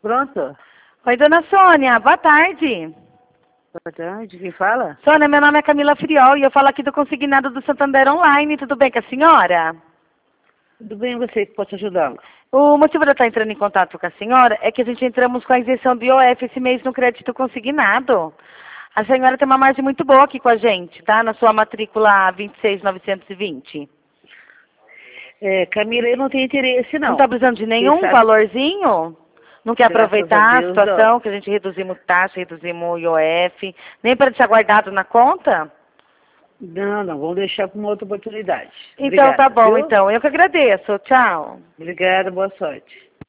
Pronto? Oi, dona Sônia, boa tarde. Boa tarde, quem fala? Sônia, meu nome é Camila Friol e eu falo aqui do Consignado do Santander Online. Tudo bem com a senhora? Tudo bem, você que posso ajudá-lo? O motivo de eu estar entrando em contato com a senhora é que a gente entramos com a isenção do IOF esse mês no crédito consignado. A senhora tem uma margem muito boa aqui com a gente, tá? Na sua matrícula 26920. Camila, eu não tenho interesse, não. Não está precisando de nenhum sabe- valorzinho? Não quer Graças aproveitar a a Deus, situação que a gente reduzimos taxa, reduzimos o IOF, nem para deixar guardado na conta? não, vamos deixar para uma outra oportunidade. Então Obrigada, tá bom, viu? então. Eu que agradeço. Tchau. Obrigada, boa sorte.